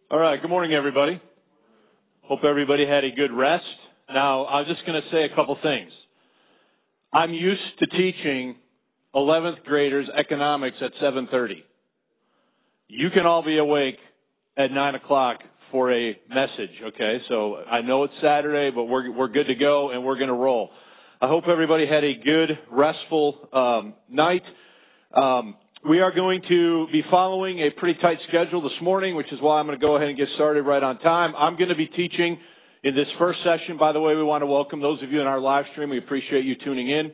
All right, good morning, everybody. Hope everybody had a good rest. Now, I'm just going to say a couple things. I'm used to teaching 11th graders economics at 7:30. You can all be awake at 9 o'clock for a message, okay? So I know it's Saturday, but we're good to go, and we're going to roll. I hope everybody had a good, restful night. We are going to be following a pretty tight schedule this morning, which is why I'm going to go ahead and get started right on time. I'm going to be teaching in this first session. By the way, we want to welcome those of you in our live stream. We appreciate you tuning in.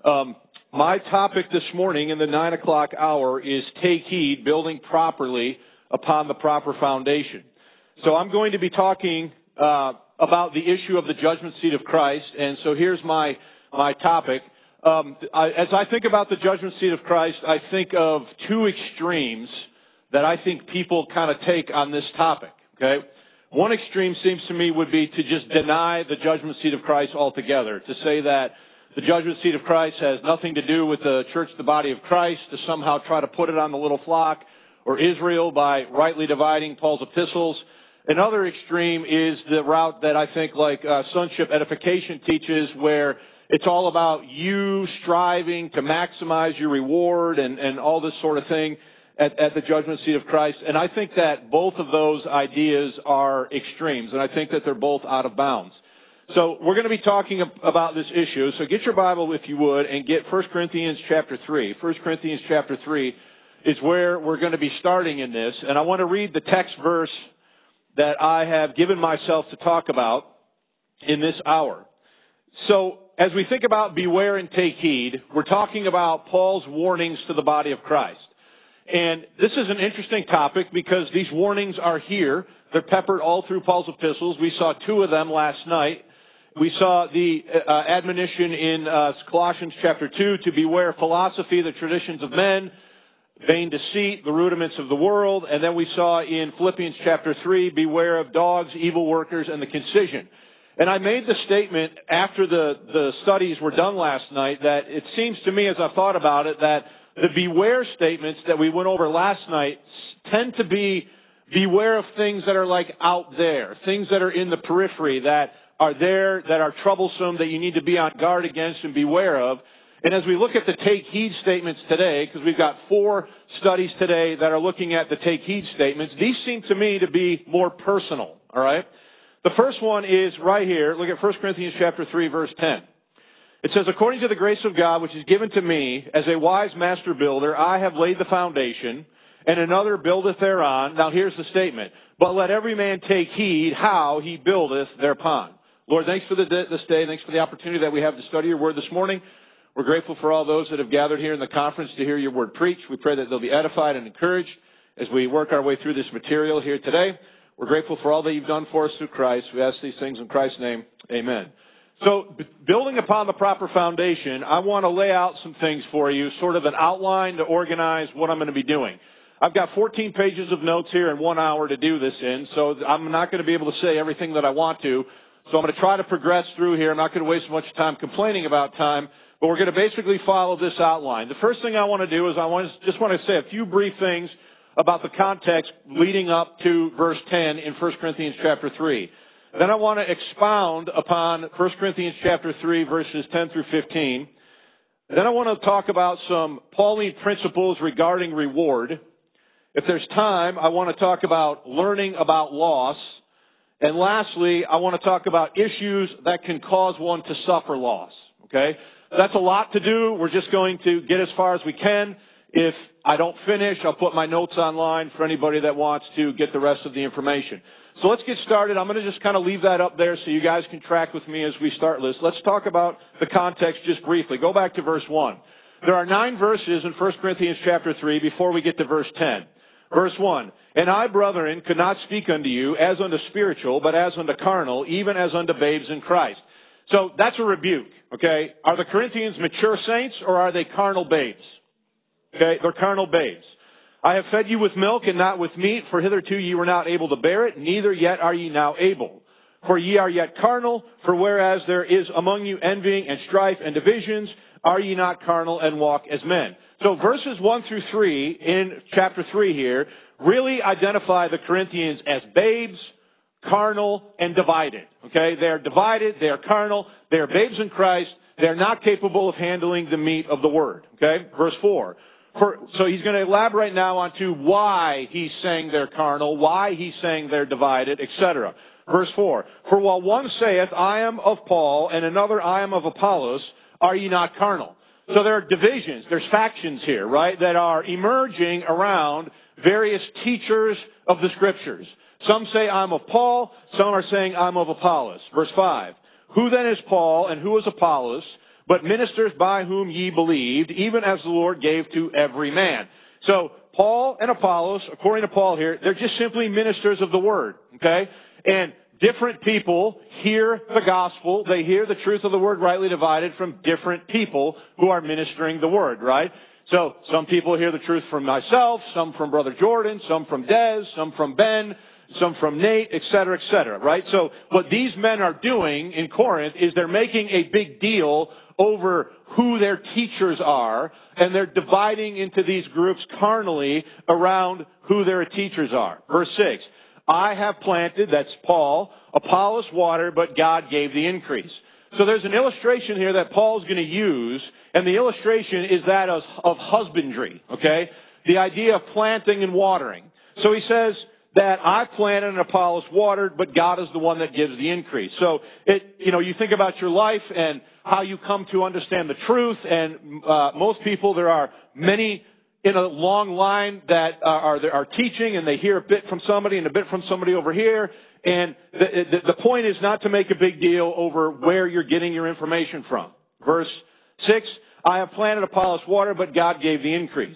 My topic this morning in the 9 o'clock hour is Take Heed, Building Properly Upon the Proper Foundation. So I'm going to be talking about the issue of the judgment seat of Christ, and so here's my topic. As I think about the judgment seat of Christ, I think of two extremes that I think people kind of take on this topic, okay? One extreme seems to me would be to just deny the judgment seat of Christ altogether, to say that the judgment seat of Christ has nothing to do with the church, the body of Christ, to somehow try to put it on the little flock or Israel by rightly dividing Paul's epistles. Another extreme is the route that I think like Sonship Edification teaches, where it's all about you striving to maximize your reward and all this sort of thing at the judgment seat of Christ. And I think that both of those ideas are extremes, and I think that they're both out of bounds. So we're going to be talking about this issue. So get your Bible, if you would, and get 1 Corinthians chapter 3. 1 Corinthians chapter 3 is where we're going to be starting in this. And I want to read the text verse that I have given myself to talk about in this hour. So as we think about beware and take heed, we're talking about Paul's warnings to the body of Christ. And this is an interesting topic because these warnings are here. They're peppered all through Paul's epistles. We saw two of them last night. We saw the admonition in Colossians chapter 2 to beware philosophy, the traditions of men, vain deceit, the rudiments of the world. And then we saw in Philippians chapter 3, beware of dogs, evil workers, and the concision. And I made the statement after the studies were done last night that it seems to me, as I thought about it, that the beware statements that we went over last night tend to be beware of things that are like out there, things that are in the periphery, that are there, that are troublesome, that you need to be on guard against and beware of. And as we look at the take heed statements today, because we've got 4 studies today that are looking at the take heed statements, these seem to me to be more personal, all right? The first one is right here. Look at 1 Corinthians chapter 3, verse 10. It says, according to the grace of God, which is given to me, as a wise master builder, I have laid the foundation, and another buildeth thereon. Now here's the statement. But let every man take heed how he buildeth thereupon. Lord, thanks for this day. Thanks for the opportunity that we have to study your word this morning. We're grateful for all those that have gathered here in the conference to hear your word preached. We pray that they'll be edified and encouraged as we work our way through this material here today. We're grateful for all that you've done for us through Christ. We ask these things in Christ's name. Amen. So, building upon the proper foundation, I want to lay out some things for you, sort of an outline to organize what I'm going to be doing. I've got 14 pages of notes here and 1 hour to do this in, so I'm not going to be able to say everything that I want to. So I'm going to try to progress through here. I'm not going to waste much time complaining about time, but we're going to basically follow this outline. The first thing I want to do is just want to say a few brief things about the context leading up to verse 10 in 1 Corinthians chapter 3. Then I want to expound upon 1 Corinthians chapter 3, verses 10 through 15. Then I want to talk about some Pauline principles regarding reward. If there's time, I want to talk about learning about loss. And lastly, I want to talk about issues that can cause one to suffer loss. Okay? That's a lot to do. We're just going to get as far as we can. If I don't finish, I'll put my notes online for anybody that wants to get the rest of the information. So let's get started. I'm going to just kind of leave that up there so you guys can track with me as we start this. Let's talk about the context just briefly. Go back to verse 1. There are 9 verses in 1 Corinthians chapter 3 before we get to verse 10. Verse 1, and I, brethren, could not speak unto you as unto spiritual, but as unto carnal, even as unto babes in Christ. So that's a rebuke, okay? Are the Corinthians mature saints or are they carnal babes? Okay, they're carnal babes. I have fed you with milk and not with meat, for hitherto ye were not able to bear it, neither yet are ye now able. For ye are yet carnal, for whereas there is among you envying and strife and divisions, are ye not carnal and walk as men? So verses 1 through 3 in chapter 3 here really identify the Corinthians as babes, carnal, and divided. Okay? They are divided, they are carnal, they are babes in Christ, they are not capable of handling the meat of the word. Okay? Verse 4. So he's going to elaborate now onto why he's saying they're carnal, why he's saying they're divided, etc. Verse 4. For while one saith, I am of Paul, and another, I am of Apollos, are ye not carnal? So there are divisions, there's factions here, right, that are emerging around various teachers of the Scriptures. Some say, I'm of Paul, some are saying, I'm of Apollos. Verse 5. Who then is Paul, and who is Apollos, but ministers by whom ye believed, even as the Lord gave to every man. So, Paul and Apollos, according to Paul here, they're just simply ministers of the Word, okay? And different people hear the gospel, they hear the truth of the Word rightly divided from different people who are ministering the Word, right? So, some people hear the truth from myself, some from Brother Jordan, some from Des, some from Ben, some from Nate, etc., right? So, what these men are doing in Corinth is they're making a big deal over who their teachers are, and they're dividing into these groups carnally around who their teachers are. Verse 6, I have planted, that's Paul, Apollos watered, but God gave the increase. So there's an illustration here that Paul's going to use, and the illustration is that of husbandry, okay? The idea of planting and watering. So he says that I planted and Apollos watered, but God is the one that gives the increase. So, you think about your life and how you come to understand the truth, and most people, there are many in a long line that are teaching, and they hear a bit from somebody and a bit from somebody over here, and the point is not to make a big deal over where you're getting your information from. Verse 6, I have planted, Apollos watered, but God gave the increase.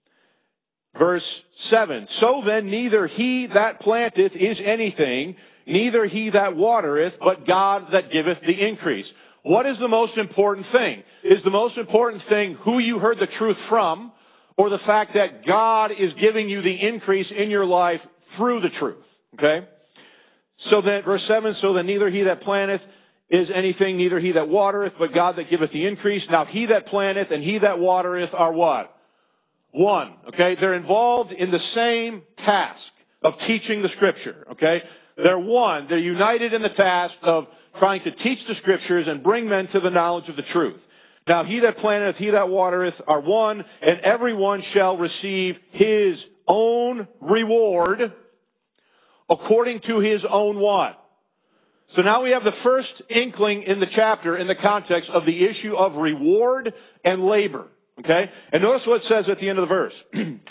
Verse 7, so then neither he that planteth is anything, neither he that watereth, but God that giveth the increase. What is the most important thing? Is the most important thing who you heard the truth from, or the fact that God is giving you the increase in your life through the truth? Okay? So then, verse 7, so then neither he that planteth is anything, neither he that watereth, but God that giveth the increase. Now he that planteth and he that watereth are what? One. Okay? They're involved in the same task of teaching the Scripture. Okay? They're one. They're united in the task of trying to teach the Scriptures and bring men to the knowledge of the truth. Now he that planteth, he that watereth are one, and everyone shall receive his own reward according to his own what? So now we have the first inkling in the chapter in the context of the issue of reward and labor. Okay? And notice what it says at the end of the verse.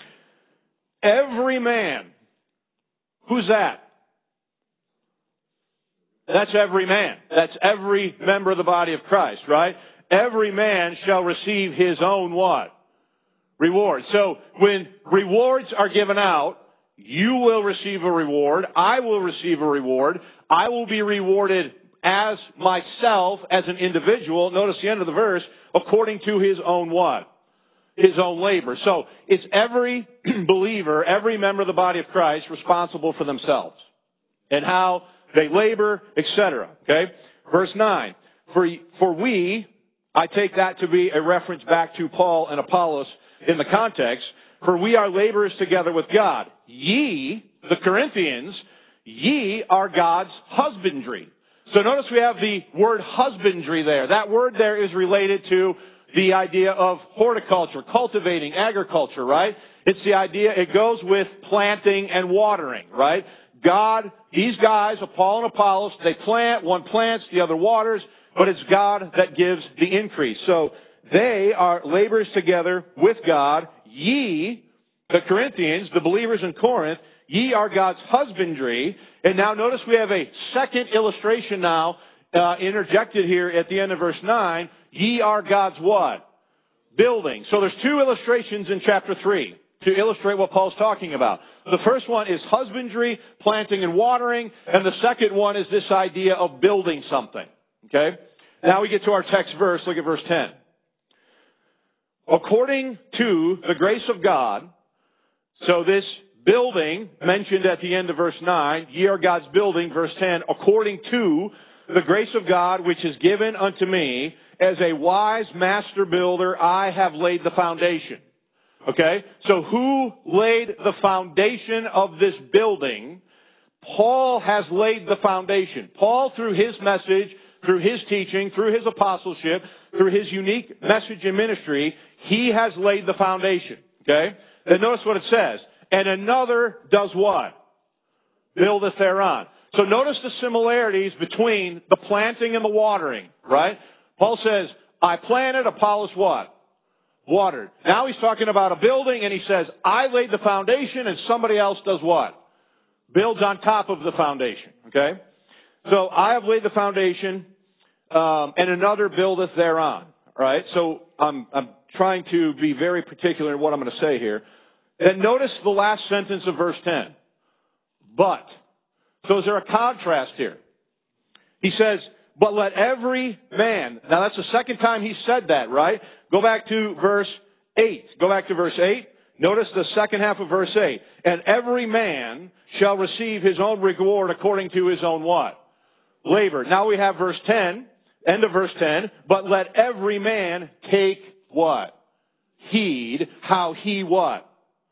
Every man. Who's that? That's every man. That's every member of the body of Christ, right? Every man shall receive his own what? Reward. So when rewards are given out, you will receive a reward. I will receive a reward. I will be rewarded as myself, as an individual. Notice the end of the verse, according to his own what? His own labor. So it's every believer, every member of the body of Christ responsible for themselves and how they labor, etc. Okay? Verse 9. For we, I take that to be a reference back to Paul and Apollos in the context, for we are laborers together with God. Ye, the Corinthians, ye are God's husbandry. So notice we have the word husbandry there. That word there is related to the idea of horticulture, cultivating, agriculture, right? It's the idea, it goes with planting and watering, right? God, these guys, Paul and Apollos, they plant, one plants, the other waters, but it's God that gives the increase. So they are laborers together with God. Ye, the Corinthians, the believers in Corinth, ye are God's husbandry. And now notice we have a second illustration now interjected here at the end of verse 9. Ye are God's what? Building. So there's two illustrations in chapter 3 to illustrate what Paul's talking about. The first one is husbandry, planting and watering, and the second one is this idea of building something. Okay? Now we get to our text verse. Look at verse 10. According to the grace of God, so this building mentioned at the end of verse 9, ye are God's building, verse 10, according to the grace of God which is given unto me, as a wise master builder, I have laid the foundation. Okay? So who laid the foundation of this building? Paul has laid the foundation. Paul, through his message, through his teaching, through his apostleship, through his unique message and ministry, he has laid the foundation. Okay? Then notice what it says. And another does what? Buildeth thereon. So notice the similarities between the planting and the watering, right? Paul says, I planted, Apollos what? Watered. Now he's talking about a building and he says, I laid the foundation and somebody else does what? Builds on top of the foundation. Okay? So I have laid the foundation, and another buildeth thereon. Right? So I'm trying to be very particular in what I'm going to say here. And notice the last sentence of verse 10. But. So is there a contrast here? He says, but let every man. Now that's the second time he said that, right? Go back to verse 8. Go back to verse 8. Notice the second half of verse 8. And every man shall receive his own reward according to his own what? Labor. Now we have verse 10, end of verse 10. But let every man take what? Heed how he what?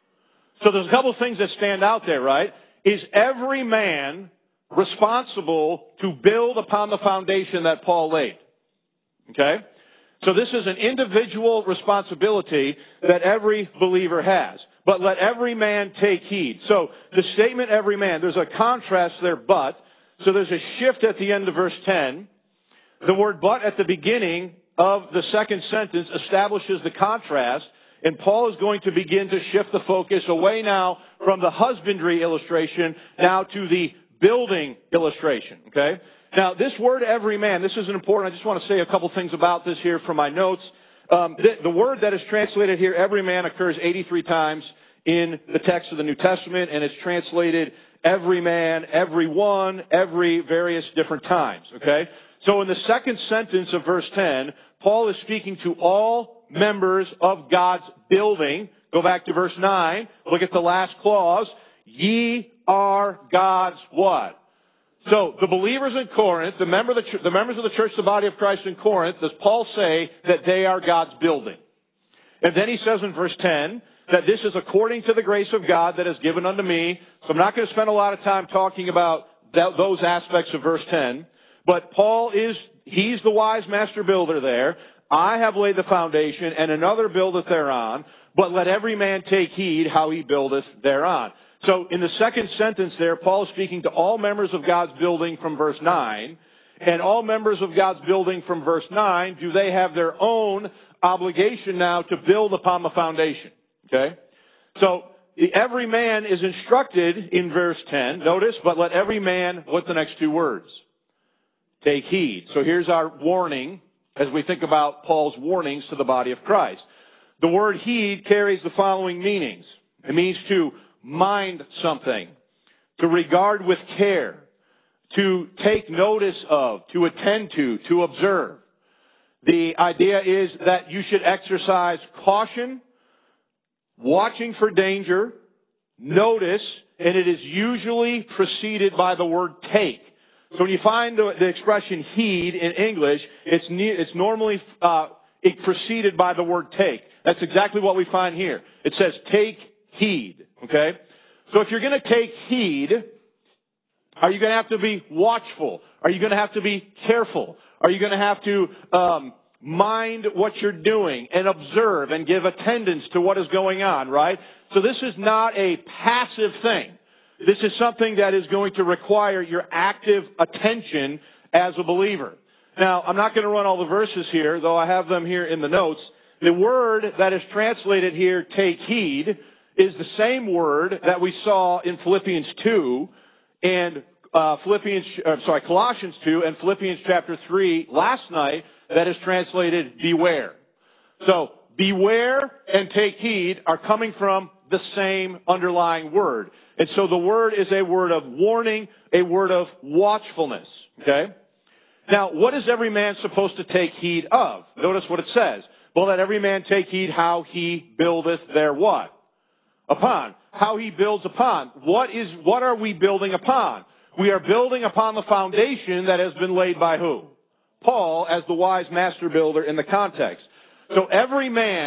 So there's a couple of things that stand out there, right? Is every man responsible to build upon the foundation that Paul laid? Okay? So this is an individual responsibility that every believer has. But let every man take heed. So the statement every man, there's a contrast there, but. So there's a shift at the end of verse 10. The word but at the beginning of the second sentence establishes the contrast. And Paul is going to begin to shift the focus away now from the husbandry illustration now to the building illustration. Okay? Now, this word every man, this is important. I just want to say a couple things about this here from my notes. The word that is translated here, every man, occurs 83 times in the text of the New Testament, and it's translated every man, everyone, every various different times. Okay? So in the second sentence of verse 10, Paul is speaking to all members of God's building. Go back to verse 9. Look at the last clause. Ye are God's what? So, the believers in Corinth, the members of the church, the body of Christ in Corinth, does Paul say that they are God's building? And then he says in verse 10 that this is according to the grace of God that is given unto me. So I'm not going to spend a lot of time talking about those aspects of verse 10. But Paul he's the wise master builder there. I have laid the foundation, and another buildeth thereon. But let every man take heed how he buildeth thereon. So in the second sentence there, Paul is speaking to all members of God's building from verse 9. And all members of God's building from verse 9, do they have their own obligation now to build upon the foundation? Okay? So every man is instructed in verse 10. Notice, but let every man, what's the next two words? Take heed. So here's our warning as we think about Paul's warnings to the body of Christ. The word heed carries the following meanings. It means to mind something, to regard with care, to take notice of, to attend to observe. The idea is that you should exercise caution, watching for danger, notice, and it is usually preceded by the word take. So when you find the expression heed in English, it's normally preceded by the word take. That's exactly what we find here. It says take heed. Okay? So if you're going to take heed, are you going to have to be watchful? Are you going to have to be careful? Are you going to have to mind what you're doing and observe and give attendance to what is going on, right? So this is not a passive thing. This is something that is going to require your active attention as a believer. Now, I'm not going to run all the verses here, though I have them here in the notes. The word that is translated here, take heed, is the same word that we saw in Philippians 2 and Colossians 2 and Philippians chapter 3 last night that is translated beware. So, beware and take heed are coming from the same underlying word. And so the word is a word of warning, a word of watchfulness. Okay? Now, what is every man supposed to take heed of? Notice what it says. Well, let every man take heed how he buildeth their what? Upon. How he builds upon. What are we building upon? We are building upon the foundation that has been laid by who? Paul, as the wise master builder in the context. So every man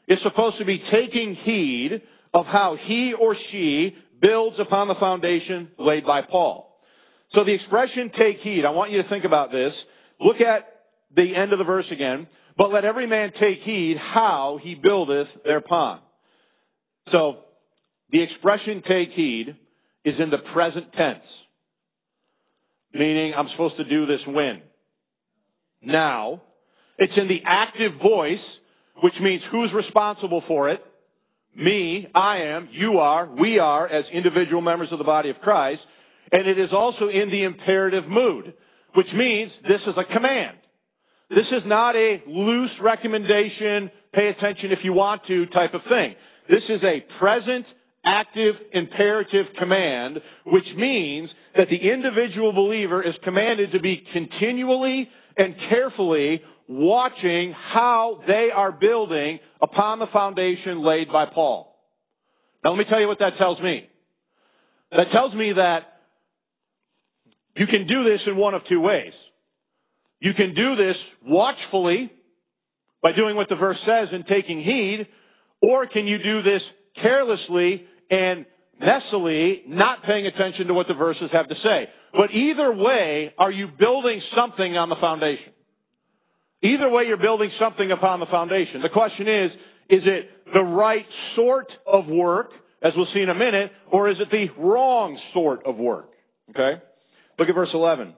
is supposed to be taking heed of how he or she builds upon the foundation laid by Paul. So the expression take heed, I want you to think about this. Look at the end of the verse again. But let every man take heed how he buildeth thereupon. So the expression take heed is in the present tense, meaning I'm supposed to do this when? Now. It's in the active voice, which means who's responsible for it? Me, I am, you are, we are as individual members of the body of Christ. And it is also in the imperative mood, which means this is a command. This is not a loose recommendation, pay attention if you want to type of thing. This is a present, active, imperative command, which means that the individual believer is commanded to be continually and carefully watching how they are building upon the foundation laid by Paul. Now let me tell you what that tells me. That tells me that you can do this in one of two ways. You can do this watchfully by doing what the verse says and taking heed, or can you do this carelessly and messily, not paying attention to what the verses have to say. But either way, are you building something on the foundation? Either way, you're building something upon the foundation. The question is it the right sort of work, as we'll see in a minute, or is it the wrong sort of work? Okay? Look at verse 11.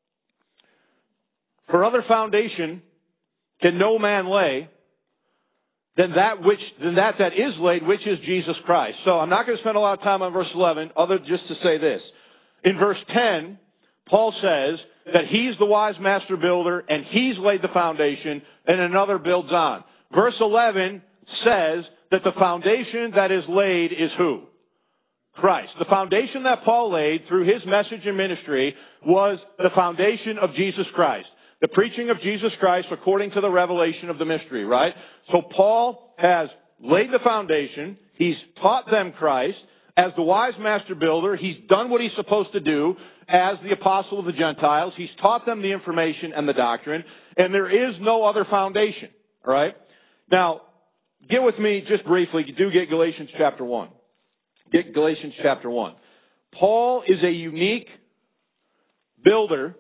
For other foundation can no man lay than that is laid, which is Jesus Christ. So I'm not going to spend a lot of time on verse 11, other just to say this. In verse 10, Paul says that he's the wise master builder and he's laid the foundation and another builds on. Verse 11 says that the foundation that is laid is who? Christ. The foundation that Paul laid through his message and ministry was the foundation of Jesus Christ. The preaching of Jesus Christ according to the revelation of the mystery, right? So Paul has laid the foundation. He's taught them Christ. As the wise master builder, he's done what he's supposed to do as the apostle of the Gentiles. He's taught them the information and the doctrine, and there is no other foundation, all right? Now, get with me just briefly. Do get Galatians chapter 1. Get Galatians chapter 1. Paul is a unique builder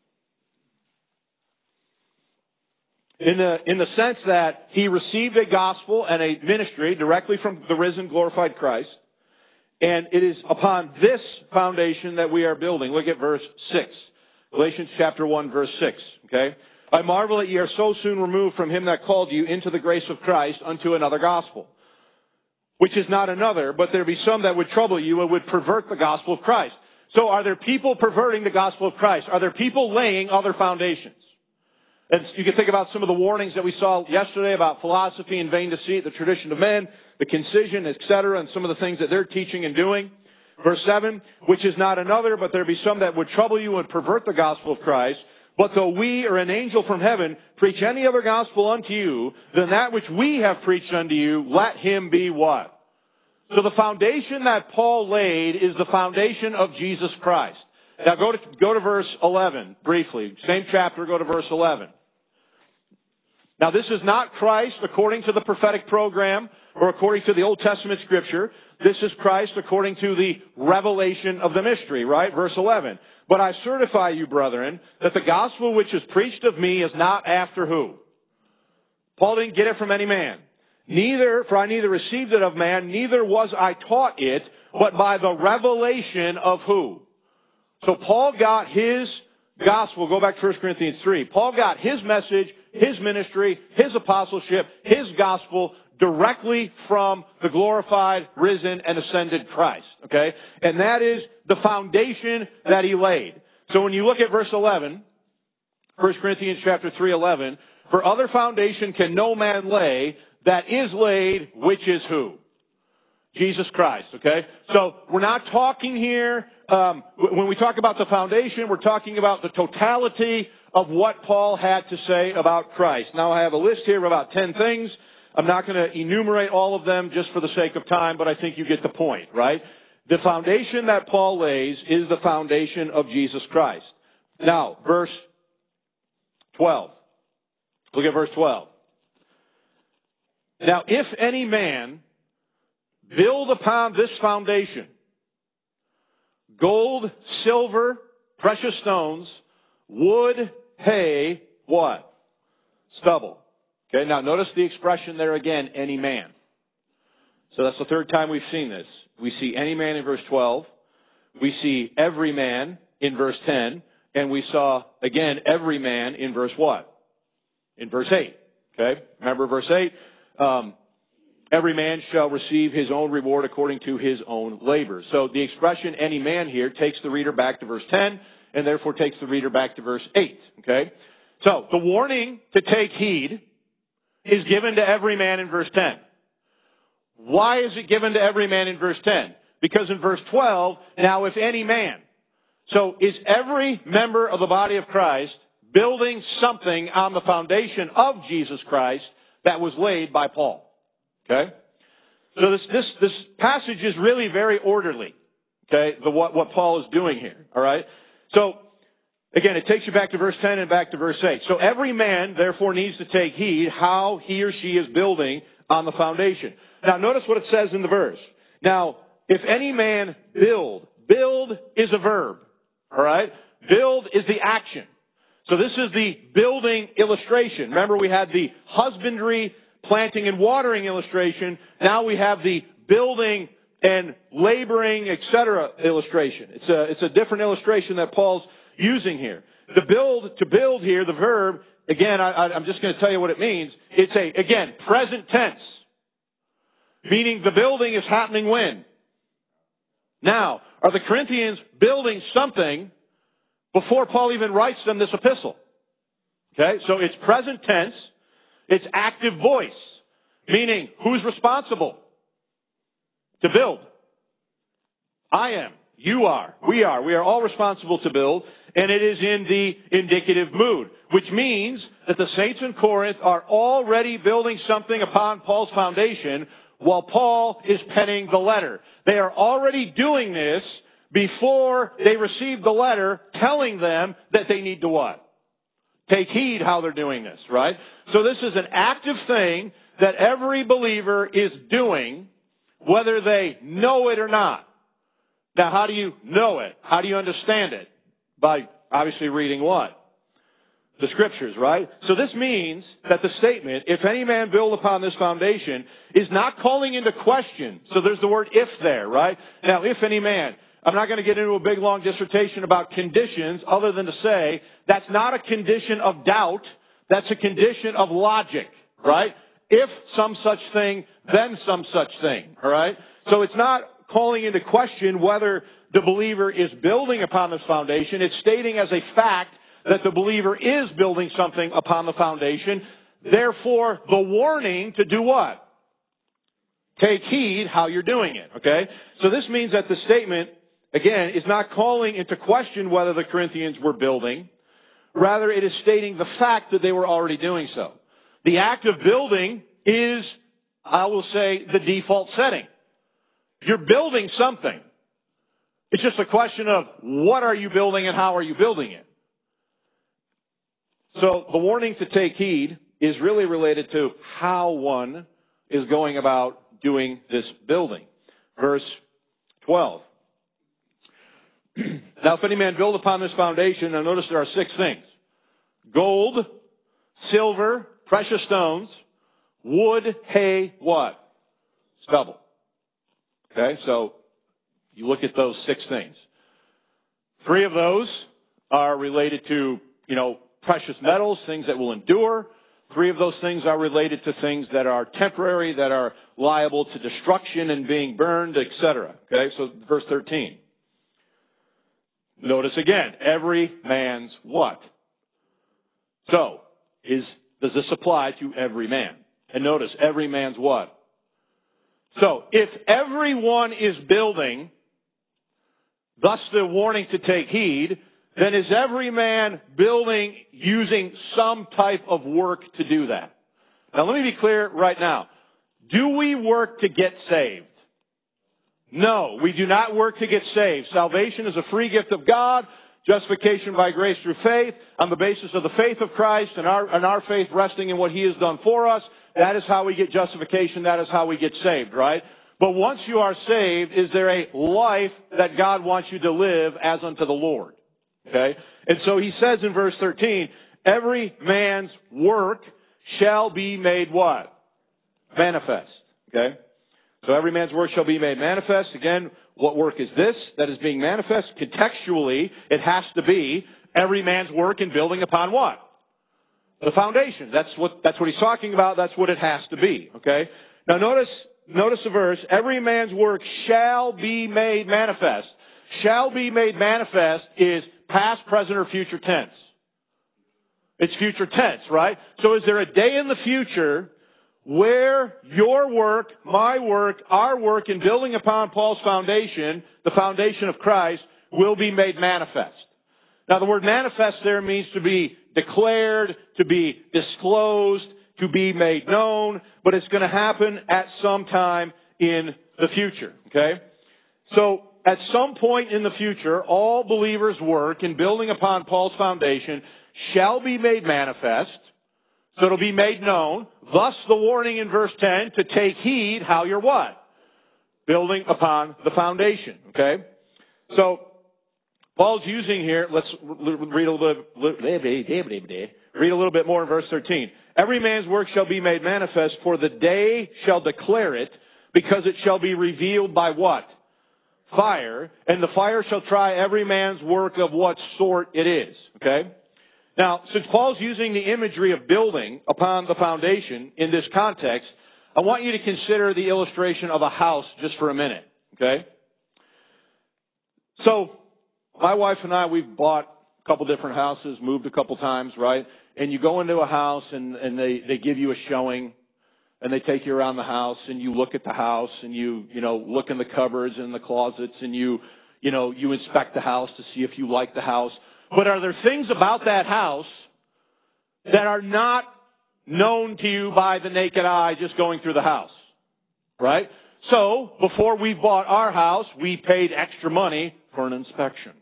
in the sense that he received a gospel and a ministry directly from the risen, glorified Christ. And it is upon this foundation that we are building. Look at verse 6. Galatians chapter 1, verse 6. Okay? I marvel that ye are so soon removed from him that called you into the grace of Christ unto another gospel, which is not another, but there be some that would trouble you and would pervert the gospel of Christ. So are there people perverting the gospel of Christ? Are there people laying other foundations? And you can think about some of the warnings that we saw yesterday about philosophy and vain deceit, the tradition of men, the concision, etc., and some of the things that they're teaching and doing. Verse 7, which is not another, but there be some that would trouble you and pervert the gospel of Christ. But though we or an angel from heaven preach any other gospel unto you than that which we have preached unto you, let him be what? So the foundation that Paul laid is the foundation of Jesus Christ. Now go to verse 11 briefly. Same chapter, go to verse 11. Now this is not Christ according to the prophetic program or according to the Old Testament scripture. This is Christ according to the revelation of the mystery, right? Verse 11. But I certify you, brethren, that the gospel which is preached of me is not after who? Paul didn't get it from any man. For I neither received it of man, neither was I taught it, but by the revelation of who? So Paul got his gospel, go back to 1 Corinthians 3. Paul got his message, his ministry, his apostleship, his gospel directly from the glorified, risen, and ascended Christ. Okay? And that is the foundation that he laid. So when you look at verse 11, 1 Corinthians chapter 3:11, for other foundation can no man lay that is laid, which is who? Jesus Christ, okay? So we're not talking here, when we talk about the foundation, we're talking about the totality of what Paul had to say about Christ. Now I have a list here of about 10 things. I'm not going to enumerate all of them just for the sake of time, but I think you get the point, right? The foundation that Paul lays is the foundation of Jesus Christ. Now, verse 12. Look at verse 12. Now, if any man build upon this foundation gold, silver, precious stones, wood, hay, what? Stubble. Okay, now notice the expression there again, any man. So that's the third time we've seen this. We see any man in verse 12. We see every man in verse 10. And we saw, again, every man in verse what? In verse 8. Okay, remember verse 8? Every man shall receive his own reward according to his own labor. So the expression any man here takes the reader back to verse 10 and therefore takes the reader back to verse 8. Okay? So the warning to take heed is given to every man in verse 10. Why is it given to every man in verse 10? Because in verse 12, now if any man. So is every member of the body of Christ building something on the foundation of Jesus Christ that was laid by Paul? Okay? So this passage is really very orderly. Okay? What Paul is doing here. All right? So, again, it takes you back to verse 10 and back to verse 8. So every man, therefore, needs to take heed how he or she is building on the foundation. Now, notice what it says in the verse. Now, if any man build is a verb. All right? Build is the action. So this is the building illustration. Remember, we had the husbandry, planting and watering illustration. Now we have the building and laboring, etc. illustration. It's a different illustration that Paul's using here. To build here, the verb, again, I'm just going to tell you what it means. It's again, present tense. Meaning the building is happening when? Now, are the Corinthians building something before Paul even writes them this epistle? Okay, so it's present tense. It's active voice. Meaning, who's responsible to build? I am. You are. We are. We are all responsible to build. And it is in the indicative mood. Which means that the saints in Corinth are already building something upon Paul's foundation while Paul is penning the letter. They are already doing this before they receive the letter telling them that they need to what? Take heed how they're doing this, right? So this is an active thing that every believer is doing, whether they know it or not. Now, how do you know it? How do you understand it? By obviously reading what? The Scriptures, right? So this means that the statement, if any man build upon this foundation, is not calling into question. So there's the word if there, right? Now, if any man. I'm not going to get into a big, long dissertation about conditions other than to say that's not a condition of doubt. That's a condition of logic, right? If some such thing, then some such thing, all right? So it's not calling into question whether the believer is building upon this foundation. It's stating as a fact that the believer is building something upon the foundation. Therefore, the warning to do what? Take heed how you're doing it, okay? So this means that the statement, again, is not calling into question whether the Corinthians were building. Rather, it is stating the fact that they were already doing so. The act of building is, I will say, the default setting. You're building something. It's just a question of what are you building and how are you building it. So the warning to take heed is really related to how one is going about doing this building. Verse 12. Now, if any man build upon this foundation, now notice there are 6 things. Gold, silver, precious stones, wood, hay, what? Stubble. Okay, so you look at those 6 things. 3 of those are related to, precious metals, things that will endure. 3 of those things are related to things that are temporary, that are liable to destruction and being burned, etc. Okay, so verse 13. Notice again, every man's what? So, does this apply to every man? And notice, every man's what? So, if everyone is building, thus the warning to take heed, then is every man building using some type of work to do that? Now let me be clear right now. Do we work to get saved? No, we do not work to get saved. Salvation is a free gift of God, justification by grace through faith, on the basis of the faith of Christ and our faith resting in what He has done for us. That is how we get justification. That is how we get saved, right? But once you are saved, is there a life that God wants you to live as unto the Lord? Okay? And so he says in verse 13, every man's work shall be made what? Manifest. Okay? So every man's work shall be made manifest. Again, what work is this that is being manifest? Contextually, it has to be every man's work in building upon what? The foundation. That's what he's talking about. That's what it has to be. Okay? Now notice the verse. Every man's work shall be made manifest. Shall be made manifest is past, present, or future tense. It's future tense, right? So is there a day in the future where your work, my work, our work in building upon Paul's foundation, the foundation of Christ, will be made manifest? Now the word manifest there means to be declared, to be disclosed, to be made known, but it's going to happen at some time in the future, okay? So at some point in the future, all believers' work in building upon Paul's foundation shall be made manifest. So it'll be made known. Thus the warning in verse 10 to take heed how you're what? Building upon the foundation. Okay? So Paul's using here, let's read a little bit more in verse 13. Every man's work shall be made manifest, for the day shall declare it, because it shall be revealed by what? Fire. And the fire shall try every man's work of what sort it is. Okay? Now, since Paul's using the imagery of building upon the foundation in this context, I want you to consider the illustration of a house just for a minute, okay? So, my wife and I, we've bought a couple different houses, moved a couple times, right? And you go into a house and they give you a showing and they take you around the house and you look at the house and you look in the cupboards and the closets and you inspect the house to see if you like the house. But are there things about that house that are not known to you by the naked eye just going through the house? Right? So, before we bought our house, we paid extra money for an inspection.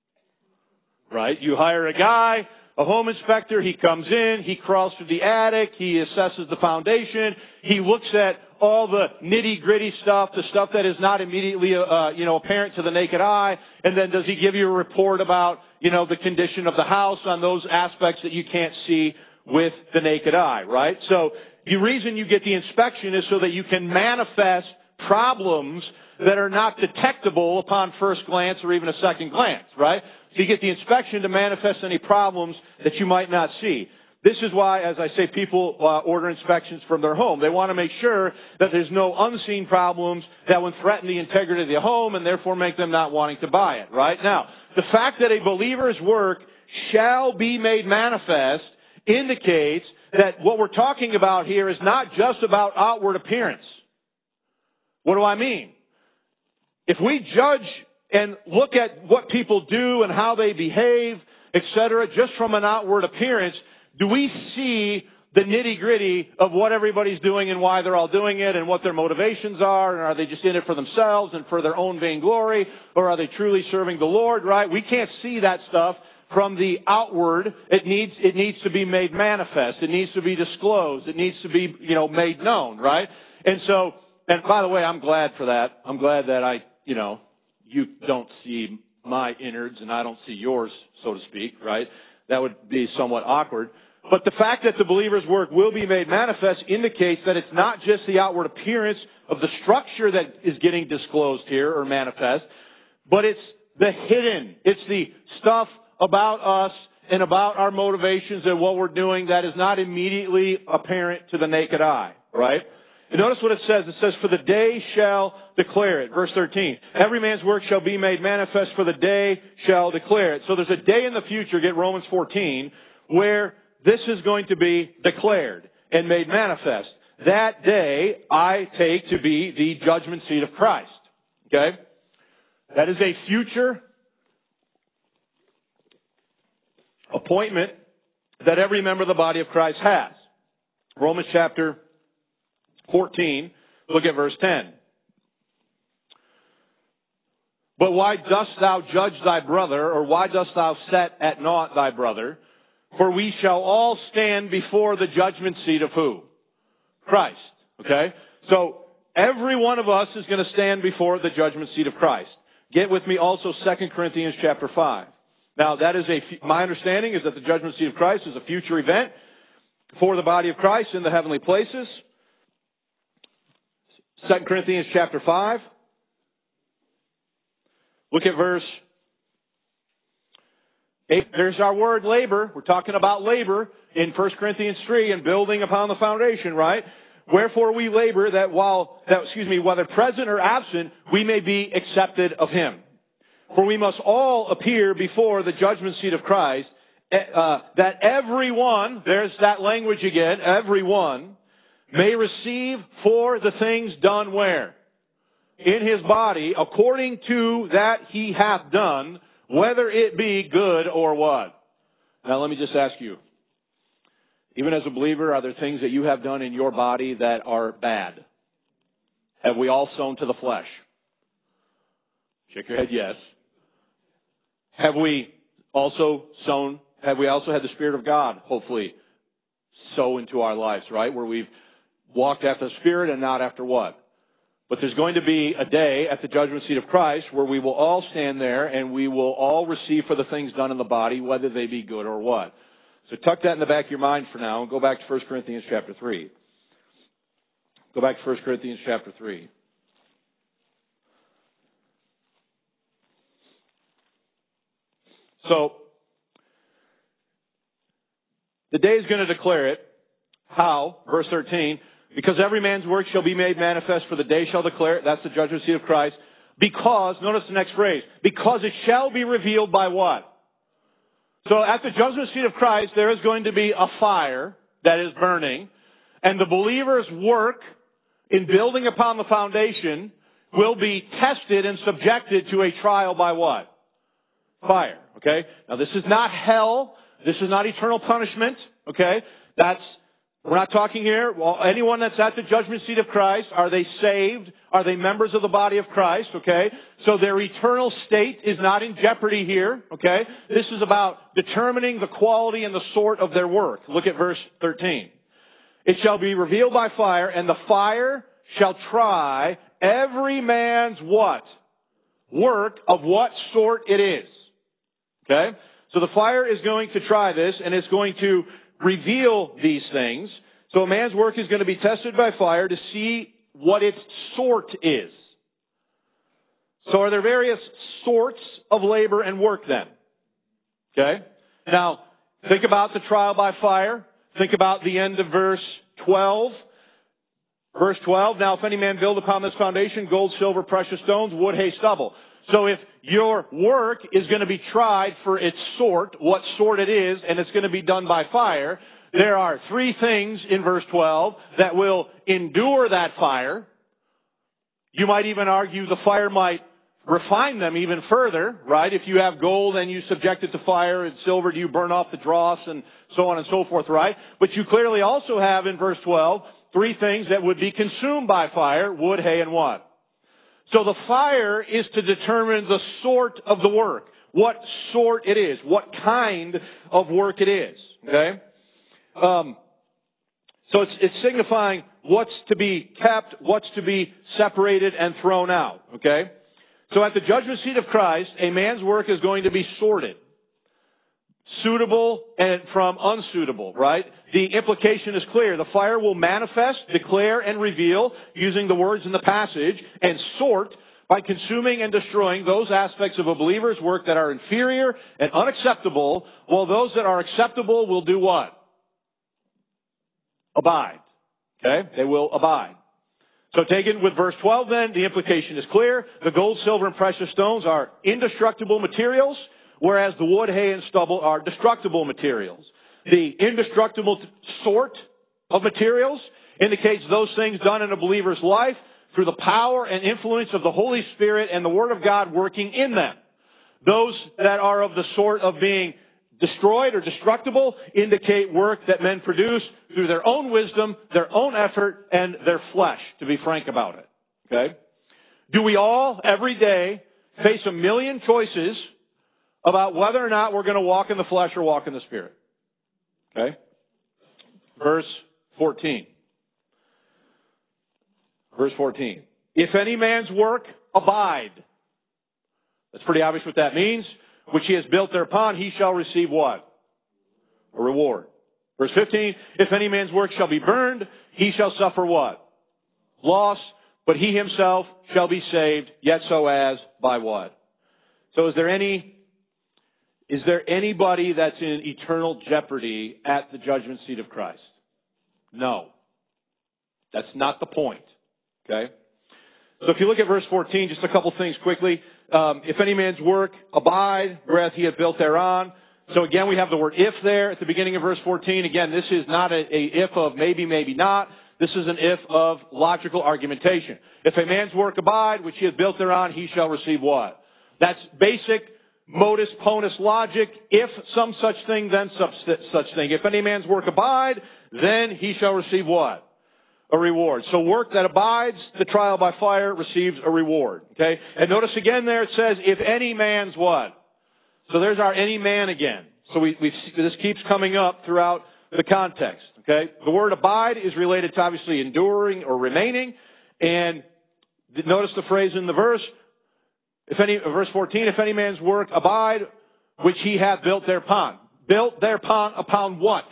Right? You hire a guy, a home inspector, he comes in, he crawls through the attic, he assesses the foundation, he looks at all the nitty-gritty stuff, the stuff that is not immediately, apparent to the naked eye, and then does he give you a report about, the condition of the house on those aspects that you can't see with the naked eye, right? So, the reason you get the inspection is so that you can manifest problems that are not detectable upon first glance or even a second glance, right? So you get the inspection to manifest any problems that you might not see. This is why, as I say, people order inspections from their home. They want to make sure that there's no unseen problems that would threaten the integrity of the home and therefore make them not wanting to buy it, right? Now, the fact that a believer's work shall be made manifest indicates that what we're talking about here is not just about outward appearance. What do I mean? If we judge and look at what people do and how they behave, etc., just from an outward appearance, do we see the nitty-gritty of what everybody's doing and why they're all doing it and what their motivations are? And are they just in it for themselves and for their own vainglory? Or are they truly serving the Lord, right? We can't see that stuff from the outward. It needs to be made manifest. It needs to be disclosed. It needs to be, made known, right? And so, and by the way, I'm glad for that. I'm glad that you don't see my innards and I don't see yours, so to speak, right? That would be somewhat awkward. But the fact that the believer's work will be made manifest indicates that it's not just the outward appearance of the structure that is getting disclosed here or manifest, but it's the hidden. It's the stuff about us and about our motivations and what we're doing that is not immediately apparent to the naked eye, right? And notice what it says. It says, for the day shall declare it. Verse 13. Every man's work shall be made manifest, for the day shall declare it. So there's a day in the future, get Romans 14, where this is going to be declared and made manifest. That day I take to be the judgment seat of Christ. Okay? That is a future appointment that every member of the body of Christ has. Romans chapter 14, look at verse 10. But why dost thou judge thy brother, or why dost thou set at naught thy brother? For we shall all stand before the judgment seat of who? Christ. Okay? So, every one of us is going to stand before the judgment seat of Christ. Get with me also 2 Corinthians chapter 5. Now, that is my understanding is that the judgment seat of Christ is a future event for the body of Christ in the heavenly places. 2 Corinthians chapter 5. Look at verse 8. There's our word labor. We're talking about labor in 1 Corinthians 3 and building upon the foundation, right? Wherefore we labor whether present or absent, we may be accepted of Him. For we must all appear before the judgment seat of Christ, that everyone, there's that language again, everyone, may receive for the things done where? In his body, according to that he hath done, whether it be good or what? Now let me just ask you, even as a believer, are there things that you have done in your body that are bad? Have we all sown to the flesh? Shake your head, yes. Have we also had the Spirit of God, hopefully, sow into our lives, right? Where we've walked after the Spirit and not after what? But there's going to be a day at the judgment seat of Christ where we will all stand there and we will all receive for the things done in the body, whether they be good or what. So tuck that in the back of your mind for now and go back to 1 Corinthians chapter 3. Go back to 1 Corinthians chapter 3. So, the day is going to declare it. How? Verse 13. Because every man's work shall be made manifest, for the day shall declare it. That's the judgment seat of Christ. Because, notice the next phrase, because it shall be revealed by what? So at the judgment seat of Christ, there is going to be a fire that is burning, and the believer's work in building upon the foundation will be tested and subjected to a trial by what? Fire. Okay? Now this is not hell. This is not eternal punishment. Okay? We're not talking here, well, anyone that's at the judgment seat of Christ, are they saved? Are they members of the body of Christ? Okay? So their eternal state is not in jeopardy here. Okay? This is about determining the quality and the sort of their work. Look at verse 13. It shall be revealed by fire, and the fire shall try every man's what? Work of what sort it is. Okay? So the fire is going to try this, and it's going to reveal these things. So a man's work is going to be tested by fire to see what its sort is. So are there various sorts of labor and work then? Okay? Now, think about the trial by fire. Think about the end of verse 12. Verse 12, now if any man build upon this foundation, gold, silver, precious stones, wood, hay, stubble. So if your work is going to be tried for its sort, what sort it is, and it's going to be done by fire, there are three things in verse 12 that will endure that fire. You might even argue the fire might refine them even further, right? If you have gold and you subject it to fire, and silver, do you burn off the dross, and so on and so forth, right? But you clearly also have in verse 12 three things that would be consumed by fire: wood, hay, and what? So the fire is to determine the sort of the work, what sort it is, what kind of work it is. Okay? So it's signifying what's to be kept, what's to be separated and thrown out. Okay? So at the judgment seat of Christ, a man's work is going to be sorted. Suitable and from unsuitable, right? The implication is clear. The fire will manifest, declare, and reveal, using the words in the passage, and sort by consuming and destroying those aspects of a believer's work that are inferior and unacceptable, while those that are acceptable will do what? Abide. Okay? They will abide. So taken with verse 12 then, the implication is clear. The gold, silver, and precious stones are indestructible materials, whereas the wood, hay, and stubble are destructible materials. The indestructible sort of materials indicates those things done in a believer's life through the power and influence of the Holy Spirit and the Word of God working in them. Those that are of the sort of being destroyed or destructible indicate work that men produce through their own wisdom, their own effort, and their flesh, to be frank about it. Okay? Do we all, every day, face a million choices about whether or not we're going to walk in the flesh or walk in the Spirit? Okay? Verse 14. Verse 14. If any man's work abide. That's pretty obvious what that means. Which he has built thereupon, he shall receive what? A reward. Verse 15. If any man's work shall be burned, he shall suffer what? Loss. But he himself shall be saved, yet so as by what? So is there anybody that's in eternal jeopardy at the judgment seat of Christ? No. That's not the point. Okay? So if you look at verse 14, just a couple things quickly. If any man's work abide, whereas he hath built thereon. So again, we have the word if there at the beginning of verse 14. Again, this is not a if of maybe, maybe not. This is an if of logical argumentation. If a man's work abide, which he hath built thereon, he shall receive what? That's basic modus ponens logic. If some such thing, then such thing. If any man's work abide, then he shall receive what? A reward. So work that abides the trial by fire receives a reward. Okay? And notice again there it says, if any man's what? So there's our any man again. So this keeps coming up throughout the context. Okay? The word abide is related to obviously enduring or remaining. And notice the phrase in the verse, verse 14, if any man's work abide, which he hath built thereupon. Built thereupon upon what?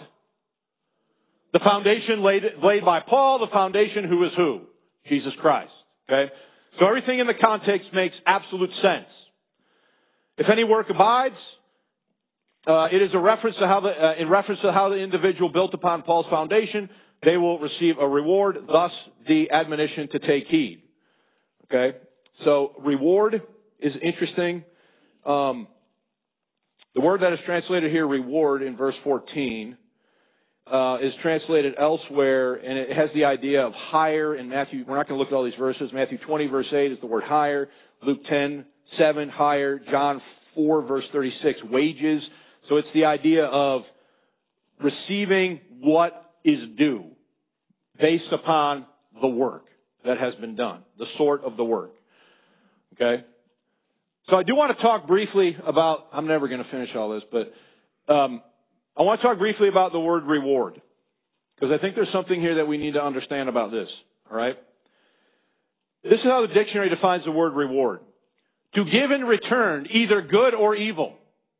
The foundation laid by Paul, the foundation who is who? Jesus Christ. Okay? So everything in the context makes absolute sense. If any work abides, it is a reference to in reference to how the individual built upon Paul's foundation, they will receive a reward, thus the admonition to take heed. Okay? So reward is interesting. The word that is translated here, reward, in verse 14, is translated elsewhere, and it has the idea of hire in Matthew. We're not going to look at all these verses. Matthew 20, verse 8 is the word hire. Luke 10, 7, hire. John 4, verse 36, wages. So it's the idea of receiving what is due based upon the work that has been done, the sort of the work. Okay? So I do want to talk briefly about, I'm never going to finish all this, but I want to talk briefly about the word reward, because I think there's something here that we need to understand about this. All right? This is how the dictionary defines the word reward. To give in return either good or evil.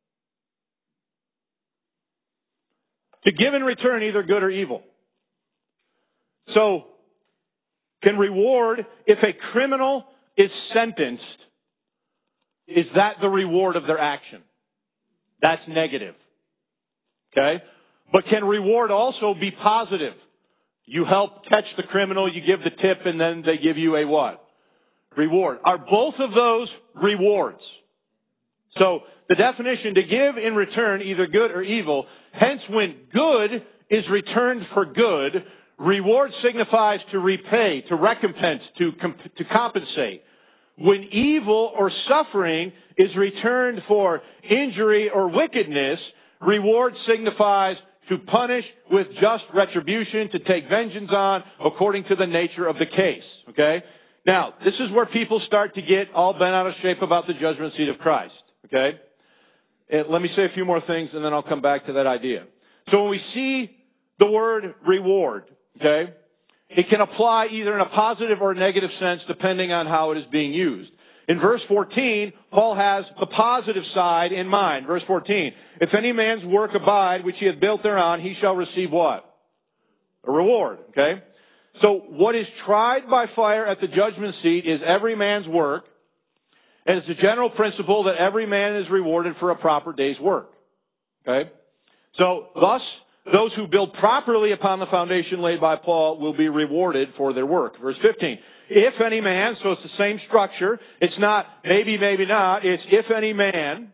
To give in return either good or evil. So, can reward, if a criminal is sentenced, is that the reward of their action? That's negative. Okay? But can reward also be positive? You help catch the criminal, you give the tip, and then they give you a what? Reward. Are both of those rewards? So, the definition, to give in return either good or evil, hence when good is returned for good, reward signifies to repay, to recompense, to compensate. When evil or suffering is returned for injury or wickedness, reward signifies to punish with just retribution, to take vengeance on, according to the nature of the case. Okay? Now, this is where people start to get all bent out of shape about the judgment seat of Christ. Okay? And let me say a few more things and then I'll come back to that idea. So when we see the word reward, okay, it can apply either in a positive or negative sense depending on how it is being used. In verse 14, Paul has the positive side in mind. Verse 14, if any man's work abide, which he hath built thereon, he shall receive what? A reward, okay? So what is tried by fire at the judgment seat is every man's work, and it's a general principle that every man is rewarded for a proper day's work, okay? So thus, those who build properly upon the foundation laid by Paul will be rewarded for their work. Verse 15. If any man, so it's the same structure. It's not maybe, maybe not. It's if any man's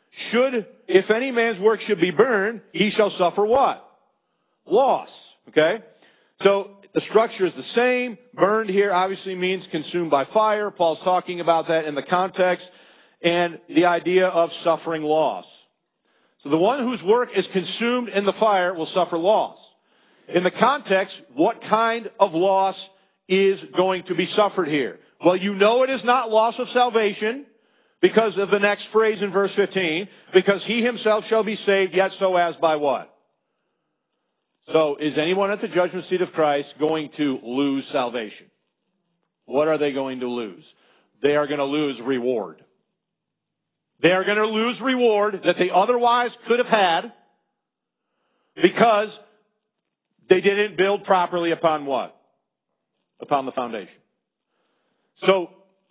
work should be burned, he shall suffer what? Loss. Okay? So the structure is the same. Burned here obviously means consumed by fire. Paul's talking about that in the context. And the idea of suffering loss. So the one whose work is consumed in the fire will suffer loss. In the context, what kind of loss is going to be suffered here? Well, you know it is not loss of salvation because of the next phrase in verse 15, because he himself shall be saved, yet so as by what? So is anyone at the judgment seat of Christ going to lose salvation? what are they going to lose? They are going to lose reward. They are going to lose reward that they otherwise could have had because they didn't build properly upon what? Upon the foundation. So,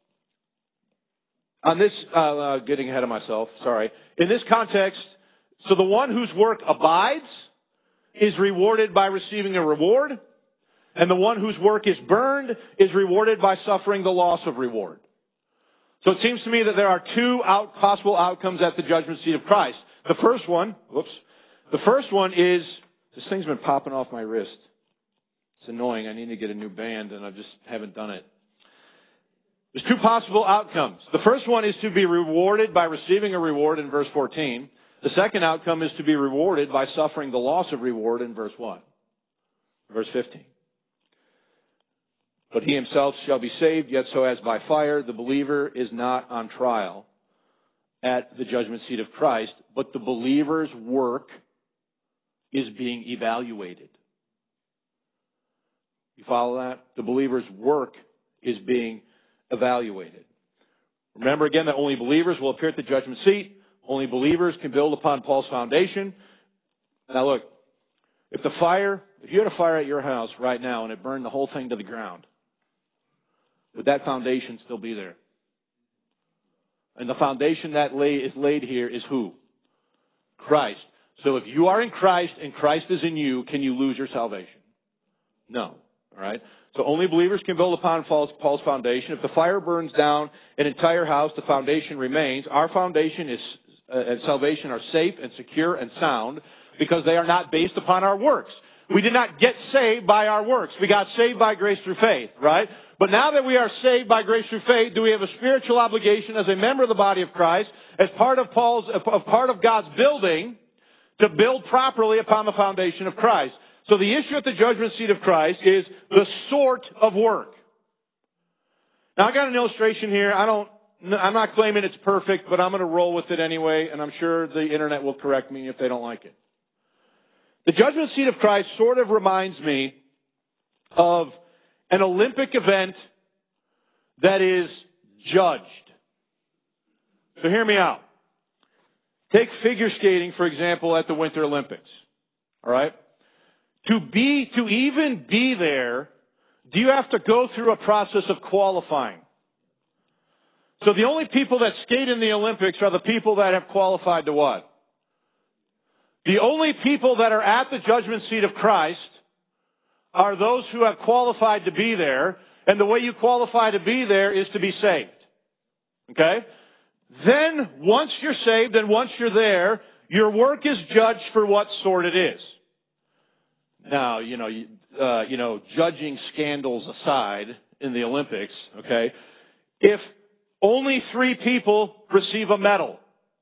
on this, getting ahead of myself, sorry. In this context, so the one whose work abides is rewarded by receiving a reward, and the one whose work is burned is rewarded by suffering the loss of reward. So it seems to me that there are two possible outcomes at the judgment seat of Christ. The first one is, this thing's been popping off my wrist. It's annoying. I need to get a new band, and I just haven't done it. There's two possible outcomes. The first one is to be rewarded by receiving a reward in verse 14. The second outcome is to be rewarded by suffering the loss of reward in verse 1. Verse 15. But he himself shall be saved, yet so as by fire. The believer is not on trial at the judgment seat of Christ, but the believer's work is being evaluated. You follow that? The believer's work is being evaluated. Remember again that only believers will appear at the judgment seat. Only believers can build upon Paul's foundation. Now look, if you had a fire at your house right now and it burned the whole thing to the ground, would that foundation still be there? And the foundation that is laid here is who? Christ. So if you are in Christ and Christ is in you, can you lose your salvation? No. All right? So only believers can build upon Paul's foundation. If the fire burns down an entire house, the foundation remains. Our foundation and salvation are safe and secure and sound because they are not based upon our works. We did not get saved by our works. We got saved by grace through faith, right? But now that we are saved by grace through faith, do we have a spiritual obligation as a member of the body of Christ, as part of God's building, to build properly upon the foundation of Christ? So the issue at the judgment seat of Christ is the sort of work. Now I got an illustration here. I'm not claiming it's perfect, but I'm going to roll with it anyway, and I'm sure the internet will correct me if they don't like it. The judgment seat of Christ sort of reminds me of an Olympic event that is judged. So hear me out. Take figure skating, for example, at the Winter Olympics. All right? To even be there, do you have to go through a process of qualifying? So the only people that skate in the Olympics are the people that have qualified to what? The only people that are at the judgment seat of Christ are those who have qualified to be there, and the way you qualify to be there is to be saved. Okay? Then, once you're saved and once you're there, your work is judged for what sort it is. Now, judging scandals aside in the Olympics, okay, if only 3 people receive a medal,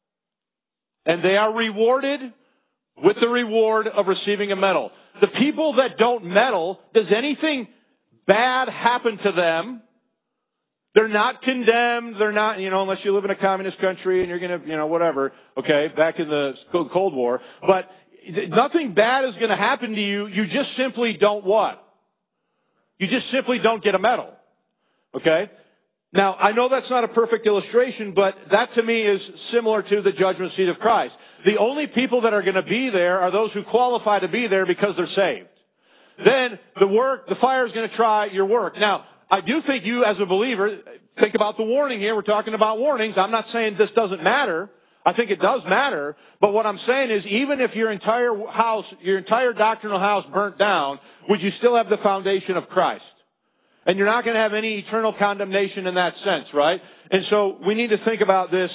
and they are rewarded with the reward of receiving a medal. The people that don't medal, does anything bad happen to them? They're not condemned. They're not, unless you live in a communist country and you're going to, whatever, okay, back in the Cold War. But nothing bad is going to happen to you. You just simply don't what? You just simply don't get a medal. Okay? Now, I know that's not a perfect illustration, but that to me is similar to the judgment seat of Christ. The only people that are going to be there are those who qualify to be there because they're saved. Then the fire is going to try your work. Now, I do think you as a believer, think about the warning here. We're talking about warnings. I'm not saying this doesn't matter. I think it does matter. But what I'm saying is even if your entire doctrinal house burnt down, would you still have the foundation of Christ? And you're not going to have any eternal condemnation in that sense, right? And so we need to think about this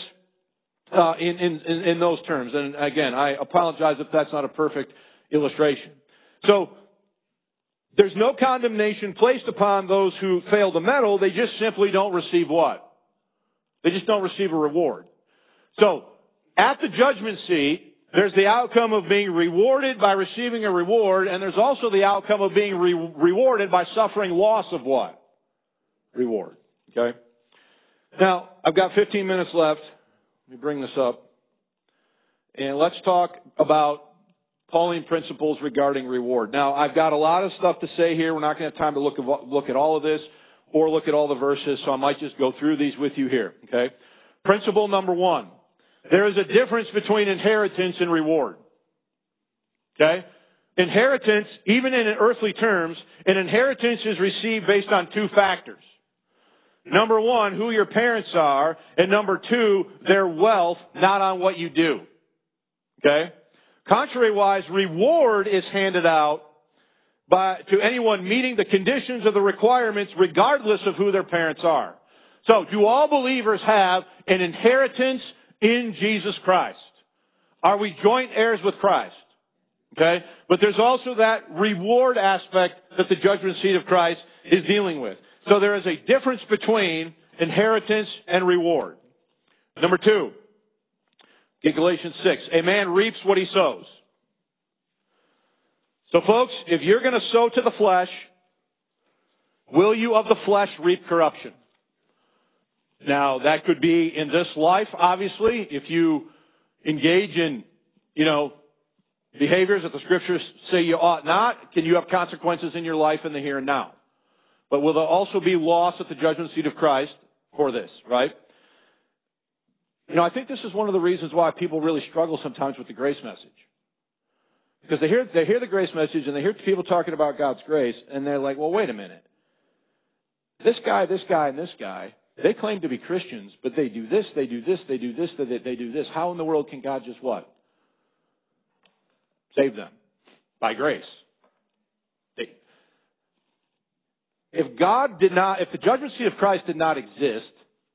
in those terms. And again, I apologize if that's not a perfect illustration. So there's no condemnation placed upon those who fail to medal. They just simply don't receive what? They just don't receive a reward. So at the judgment seat, there's the outcome of being rewarded by receiving a reward, and there's also the outcome of being rewarded by suffering loss of what? Reward. Okay? Now, I've got 15 minutes left. Let me bring this up. And let's talk about Pauline principles regarding reward. Now, I've got a lot of stuff to say here. We're not going to have time to look at all of this. or look at all the verses, so I might just go through these with you here, okay? Principle number 1. There is a difference between inheritance and reward. Okay? Inheritance, even in earthly terms, an inheritance is received based on 2 factors. Number 1, who your parents are, and number 2, their wealth, not on what you do. Okay? Contrary-wise, reward is handed out to anyone meeting the conditions of the requirements regardless of who their parents are. So, do all believers have an inheritance in Jesus Christ? Are we joint heirs with Christ? Okay? But there's also that reward aspect that the judgment seat of Christ is dealing with. So there is a difference between inheritance and reward. Number 2, in Galatians 6, a man reaps what he sows. So folks, if you're going to sow to the flesh, will you of the flesh reap corruption? Now, that could be in this life, obviously. If you engage in, behaviors that the Scriptures say you ought not, can you have consequences in your life in the here and now? But will there also be loss at the judgment seat of Christ for this, right? I think this is one of the reasons why people really struggle sometimes with the grace message. Because they hear the grace message and they hear people talking about God's grace, and they're like, well, wait a minute. This guy, and this guy, they claim to be Christians, but they do this, they do this, they do this, they do this. How in the world can God just what? Save them. By grace. If the judgment seat of Christ did not exist,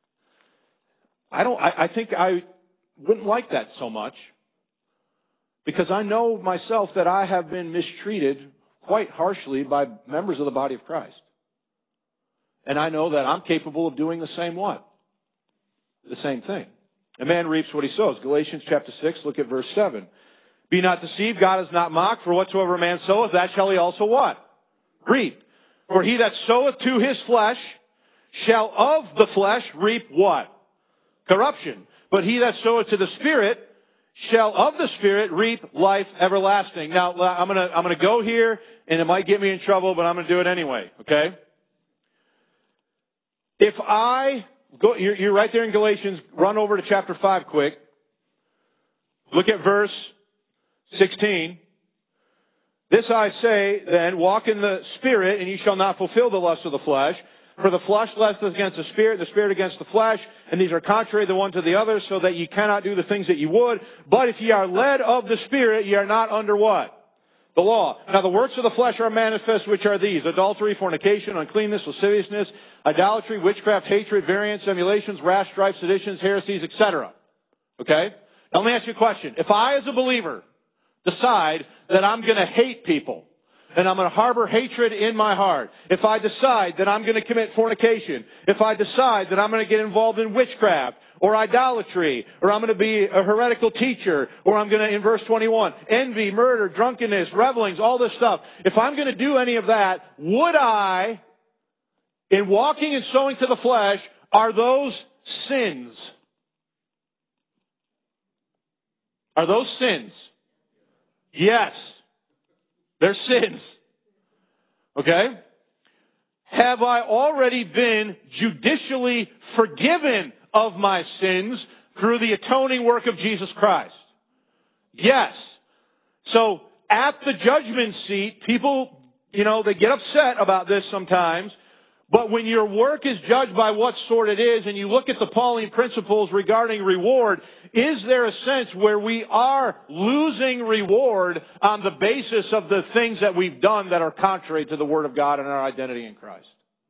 I think I wouldn't like that so much. Because I know myself that I have been mistreated quite harshly by members of the body of Christ. And I know that I'm capable of doing the same what? The same thing. A man reaps what he sows. Galatians chapter 6, look at verse 7. Be not deceived, God is not mocked, for whatsoever a man soweth, that shall he also what? Reap. For he that soweth to his flesh shall of the flesh reap what? Corruption. But he that soweth to the Spirit shall of the Spirit reap life everlasting. Now, I'm gonna go here, and it might get me in trouble, but I'm gonna do it anyway, okay? If I go, you're right there in Galatians, run over to chapter 5 quick. Look at verse 16. This I say then, walk in the Spirit, and ye shall not fulfill the lust of the flesh. For the flesh lusteth against the Spirit against the flesh, and these are contrary the one to the other, so that ye cannot do the things that ye would. But if ye are led of the Spirit, ye are not under what? The law. Now the works of the flesh are manifest, which are these: adultery, fornication, uncleanness, lasciviousness, idolatry, witchcraft, hatred, variance, emulations, wrath, strife, seditions, heresies, etc. Okay? Now let me ask you a question. If I, as a believer, decide that I'm going to hate people, and I'm going to harbor hatred in my heart, if I decide that I'm going to commit fornication, if I decide that I'm going to get involved in witchcraft or idolatry, or I'm going to be a heretical teacher, or I'm going to, in verse 21, envy, murder, drunkenness, revelings, all this stuff, if I'm going to do any of that, would I, in walking and sowing to the flesh, are those sins? Are those sins? Yes. They're sins. Okay? Have I already been judicially forgiven of my sins through the atoning work of Jesus Christ? Yes. So, at the judgment seat, people, they get upset about this sometimes. But when your work is judged by what sort it is, and you look at the Pauline principles regarding reward, is there a sense where we are losing reward on the basis of the things that we've done that are contrary to the Word of God and our identity in Christ?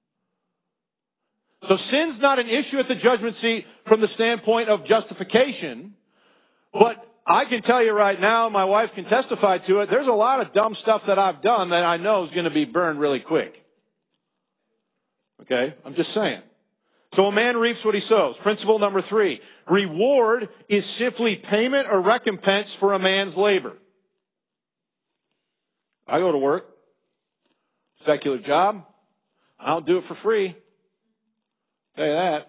So sin's not an issue at the judgment seat from the standpoint of justification, but I can tell you right now, my wife can testify to it, there's a lot of dumb stuff that I've done that I know is going to be burned really quick. Okay? I'm just saying. So a man reaps what he sows. Principle number 3. Reward is simply payment or recompense for a man's labor. I go to work. Secular job. I don't do it for free. Tell you that.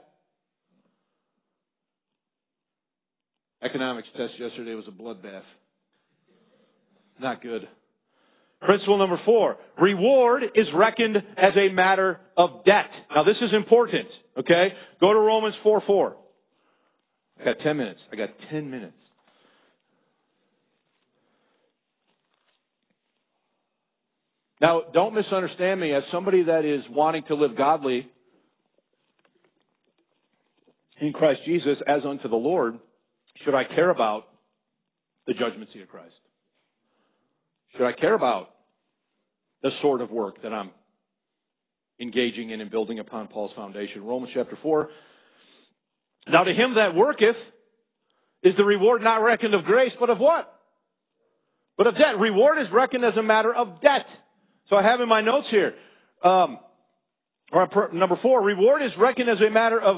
Economics test yesterday was a bloodbath. Not good. Principle number 4, reward is reckoned as a matter of debt. Now this is important, okay? Go to Romans 4:4. I got 10 minutes. Now, don't misunderstand me. As somebody that is wanting to live godly in Christ Jesus as unto the Lord, should I care about the judgment seat of Christ? Should I care about the sort of work that I'm engaging in and building upon Paul's foundation? Romans chapter 4. Now to him that worketh is the reward not reckoned of grace, but of what? But of debt. Reward is reckoned as a matter of debt. So I have in my notes here, number 4, reward is reckoned as a matter of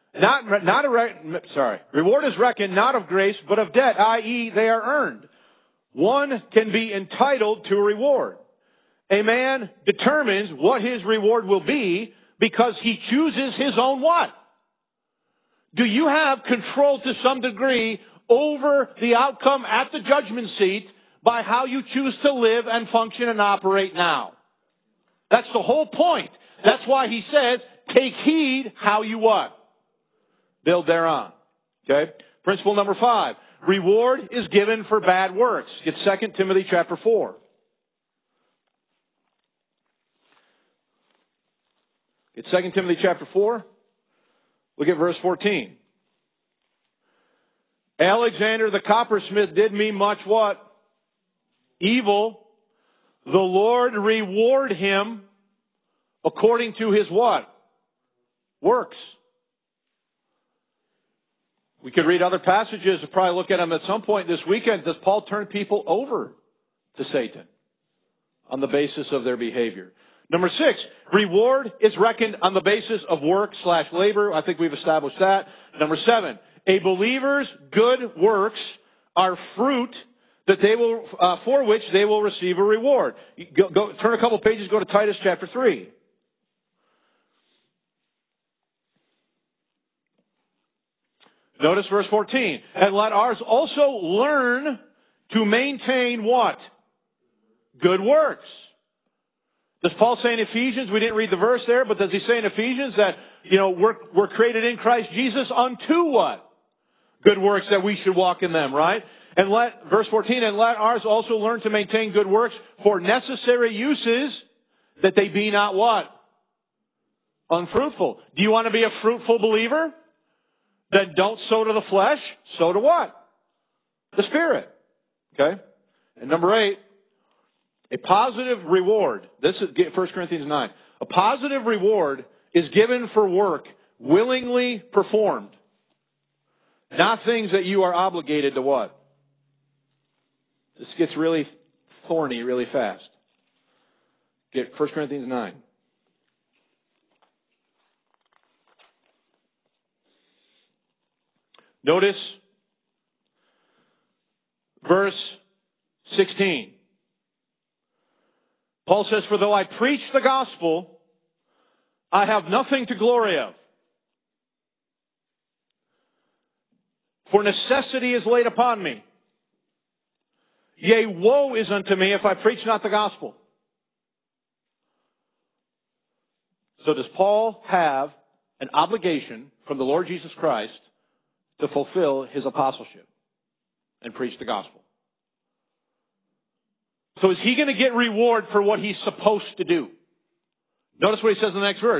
reward is reckoned not of grace, but of debt, i.e. they are earned. One can be entitled to a reward. A man determines what his reward will be because he chooses his own what? Do you have control to some degree over the outcome at the judgment seat by how you choose to live and function and operate now? That's the whole point. That's why he says, take heed how you what? Build thereon. Okay? Principle number 5. Reward is given for bad works. It's 2 Timothy chapter 4. It's 2 Timothy chapter 4. Look at verse 14. Alexander the coppersmith did me much what? Evil. The Lord reward him according to his what? Works. We could read other passages and probably look at them at some point this weekend. Does Paul turn people over to Satan on the basis of their behavior? Number 6, reward is reckoned on the basis of work/labor. I think we've established that. Number 7, a believer's good works are fruit that they will, for which they will receive a reward. Turn a couple pages, go to Titus chapter 3. Notice verse 14. And let ours also learn to maintain what? Good works. Does Paul say in Ephesians, we didn't read the verse there, but does he say in Ephesians that, we're created in Christ Jesus unto what? Good works, that we should walk in them, right? And verse 14, and let ours also learn to maintain good works for necessary uses, that they be not what? Unfruitful. Do you want to be a fruitful believer? Then don't sow to the flesh, sow to what? The Spirit. Okay? And number 8, a positive reward. This is 1 Corinthians 9. A positive reward is given for work willingly performed. Not things that you are obligated to what? This gets really thorny really fast. Get 1 Corinthians 9. Notice verse 16. Paul says, for though I preach the gospel, I have nothing to glory of. For necessity is laid upon me. Yea, woe is unto me if I preach not the gospel. So does Paul have an obligation from the Lord Jesus Christ to fulfill his apostleship and preach the gospel? So is he going to get reward for what he's supposed to do? Notice what he says in the next verse.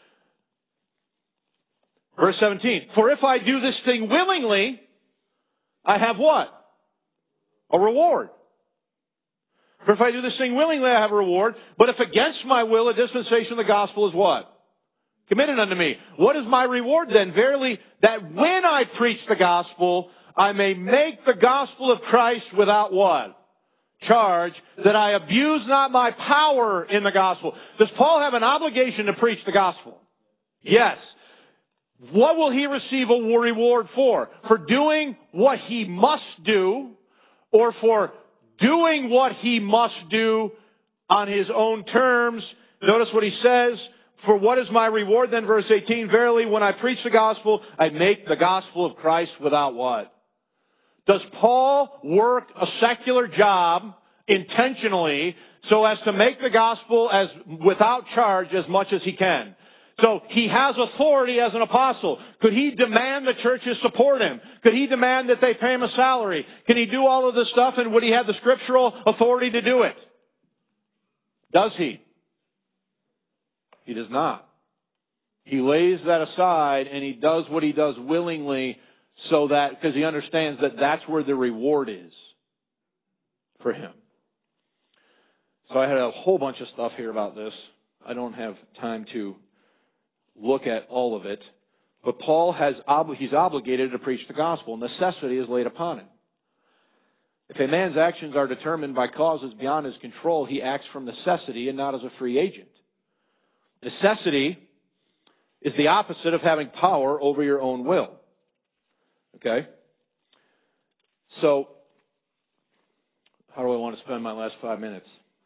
Verse 17. For if I do this thing willingly, I have what? A reward. For if I do this thing willingly, I have a reward. But if against my will, a dispensation of the gospel is what? Committed unto me. What is my reward then? Verily, that when I preach the gospel, I may make the gospel of Christ without what? Charge, that I abuse not my power in the gospel. Does Paul have an obligation to preach the gospel? Yes. What will he receive a reward for? For doing what he must do, or for doing what he must do on his own terms? Notice what he says. For what is my reward then? Verse 18. Verily, when I preach the gospel, I make the gospel of Christ without what? Does Paul work a secular job intentionally so as to make the gospel as without charge as much as he can. So he has authority as an apostle. Could he demand the churches support him? Could he demand that they pay him a salary? Can he do all of this stuff, and would he have the scriptural authority to do it? Does he? He does not. He lays that aside, and he does what he does willingly, so that, because he understands that that's where the reward is for him. So I had a whole bunch of stuff here about this. I don't have time to look at all of it. But Paul he's obligated to preach the gospel. Necessity is laid upon him. If a man's actions are determined by causes beyond his control, he acts from necessity and not as a free agent. Necessity is the opposite of having power over your own will. Okay? So, how do I want to spend my last 5 minutes?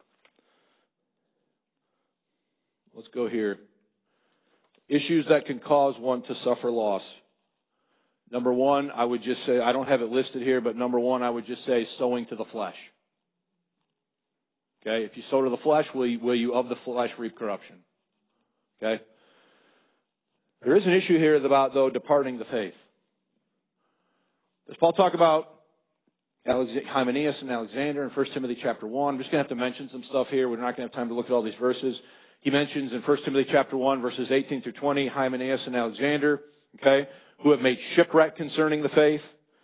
Let's go here. Issues that can cause one to suffer loss. Number one, I would just say, I don't have it listed here, but number one, I would just say sowing to the flesh. Okay? If you sow to the flesh, will you of the flesh reap corruption? Okay? There is an issue here about, though, departing the faith. Does Paul talk about Hymenaeus and Alexander in 1 Timothy chapter 1? I'm just going to have to mention some stuff here. We're not going to have time to look at all these verses. He mentions in 1 Timothy chapter 1, verses 18 through 20, Hymenaeus and Alexander, okay, who have made shipwreck concerning the faith.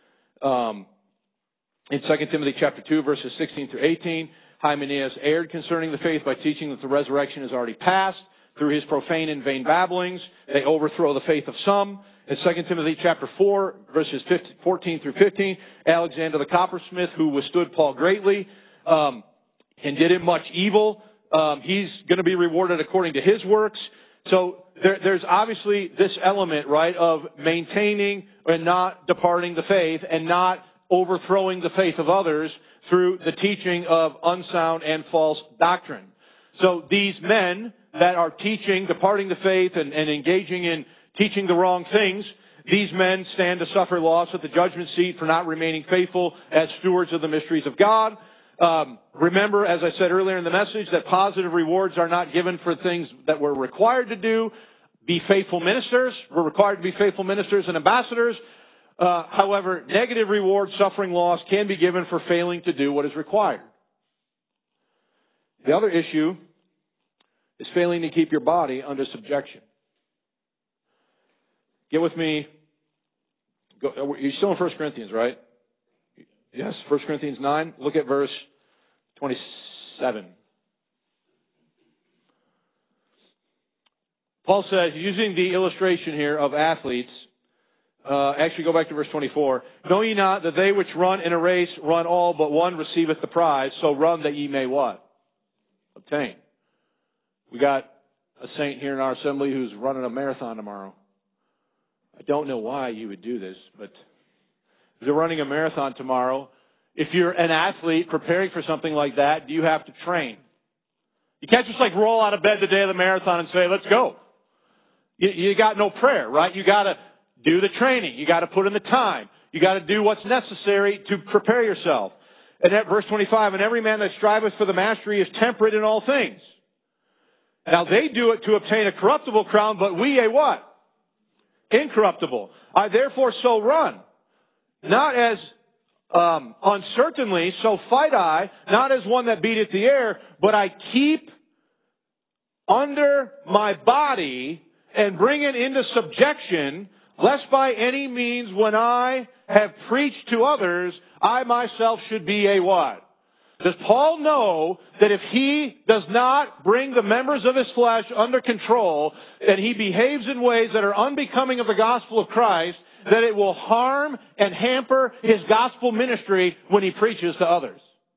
In 2 Timothy chapter 2, verses 16 through 18, Hymenaeus erred concerning the faith by teaching that the resurrection is already past. Through his profane and vain babblings, they overthrow the faith of some. In 2 Timothy chapter 4, verses 14 through 15, Alexander the coppersmith, who withstood Paul greatly and did him much evil, he's going to be rewarded according to his works. So there's obviously this element, right, of maintaining and not departing the faith and not overthrowing the faith of others through the teaching of unsound and false doctrine. So these men that are teaching, departing the faith and engaging in teaching the wrong things, these men stand to suffer loss at the judgment seat for not remaining faithful as stewards of the mysteries of God. Remember, as I said earlier in the message, that positive rewards are not given for things that we're required to do. Be faithful ministers. We're required to be faithful ministers and ambassadors. However, negative rewards, suffering loss, can be given for failing to do what is required. The other issue is failing to keep your body under subjection. Get with me. You're still in 1 Corinthians, right? Yes, 1 Corinthians 9. Look at verse 27. Paul says, using the illustration here of athletes, actually go back to verse 24. Know ye not that they which run in a race run all, but one receiveth the prize, so run that ye may what? Obtain. We got a saint here in our assembly who's running a marathon tomorrow. I don't know why you would do this, but if you're running a marathon tomorrow, if you're an athlete preparing for something like that, do you have to train? You can't just like roll out of bed the day of the marathon and say, let's go. You got no prayer, right? You got to do the training. You got to put in the time. You got to do what's necessary to prepare yourself. And at verse 25, and every man that striveth for the mastery is temperate in all things. Now they do it to obtain a corruptible crown, but we a what? Incorruptible. I therefore so run, not as uncertainly, so fight I, not as one that beateth the air, but I keep under my body and bring it into subjection, lest by any means when I have preached to others, I myself should be a what? Does Paul know that if he does not bring the members of his flesh under control, and he behaves in ways that are unbecoming of the gospel of Christ, that it will harm and hamper his gospel ministry when he preaches to others?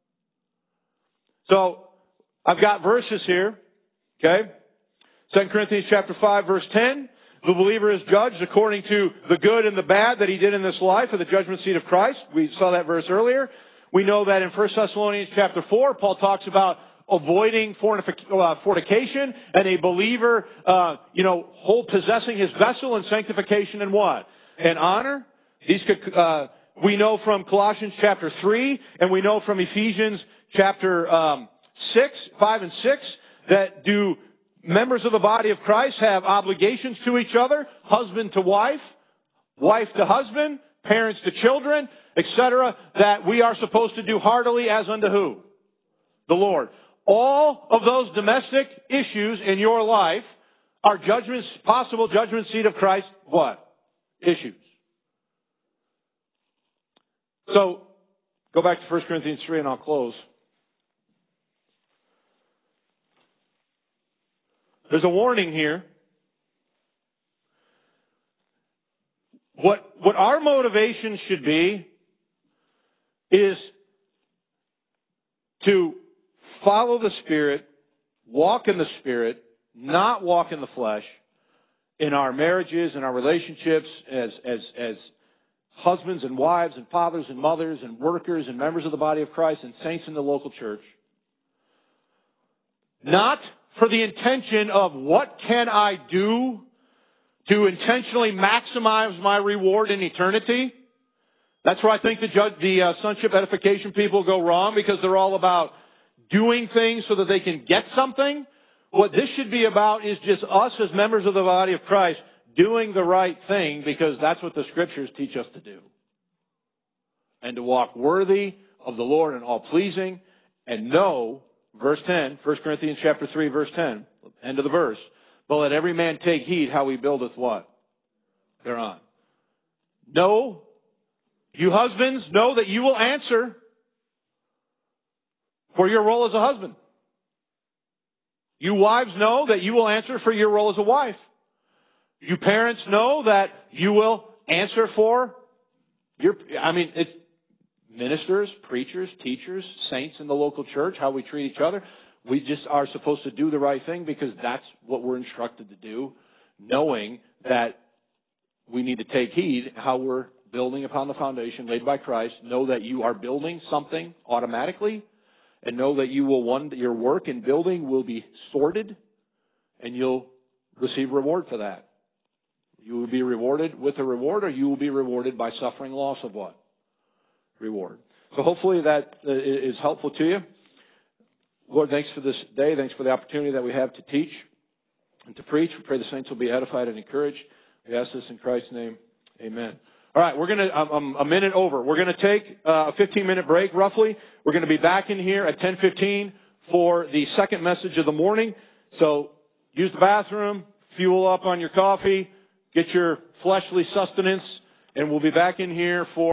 So, I've got verses here, okay? 2 Corinthians chapter 5, verse 10. The believer is judged according to the good and the bad that he did in this life at the judgment seat of Christ. We saw that verse earlier. We know that in 1 Thessalonians chapter 4, Paul talks about avoiding fornication, and a believer, possessing his vessel in sanctification and what? And honor. We know from Colossians chapter 3, and we know from Ephesians chapter 5 and 6, that do members of the body of Christ have obligations to each other, husband to wife, wife to husband, parents to children, etc., that we are supposed to do heartily as unto who? The Lord. All of those domestic issues in your life are judgments, possible judgment seat of Christ, what? Issues. So, go back to 1 Corinthians 3 and I'll close. There's a warning here. What our motivation should be is to follow the Spirit, walk in the Spirit, not walk in the flesh, in our marriages, in our relationships, as husbands and wives and fathers and mothers and workers and members of the body of Christ and saints in the local church. Not for the intention of what can I do to intentionally maximize my reward in eternity. That's where I think the sonship edification people go wrong, because they're all about doing things so that they can get something. What this should be about is just us as members of the body of Christ doing the right thing, because that's what the Scriptures teach us to do. And to walk worthy of the Lord and all pleasing, and know, verse 10, 1 Corinthians chapter 3, verse 10, end of the verse, but let every man take heed how he buildeth what? Thereon. Know, you husbands, know that you will answer for your role as a husband. You wives, know that you will answer for your role as a wife. You parents, know that you will answer for it's ministers, preachers, teachers, saints in the local church, how we treat each other. We just are supposed to do the right thing because that's what we're instructed to do, knowing that we need to take heed how we're building upon the foundation laid by Christ. Know that you are building something automatically, and know that your work in building will be sorted, and you'll receive reward for that. You will be rewarded with a reward, or you will be rewarded by suffering loss of what? Reward. So hopefully that is helpful to you. Lord, thanks for this day. Thanks for the opportunity that we have to teach and to preach. We pray the saints will be edified and encouraged. We ask this in Christ's name. Amen. All right, we're going to, a minute over. We're going to take a 15-minute break, roughly. We're going to be back in here at 10:15 for the second message of the morning. So use the bathroom, fuel up on your coffee, get your fleshly sustenance, and we'll be back in here for